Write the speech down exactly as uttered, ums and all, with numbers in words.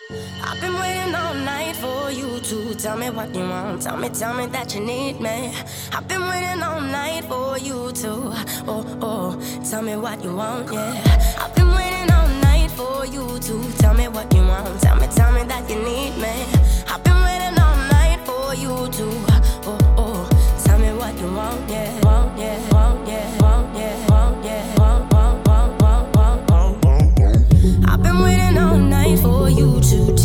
I've been waiting all night for you to tell me what you want. Tell me, tell me that you need me. I've been waiting all night for you to, oh, oh, tell me what you want, yeah. I've been waiting all night for you to tell me what you want. Tell me, tell me that you need me. I've been waiting all night for you to, oh, oh, tell me what you want, yeah. Want, yeah, want, yeah, want, yeah, want, yeah, want, want, want, want, want, want. I've been waiting all night for you to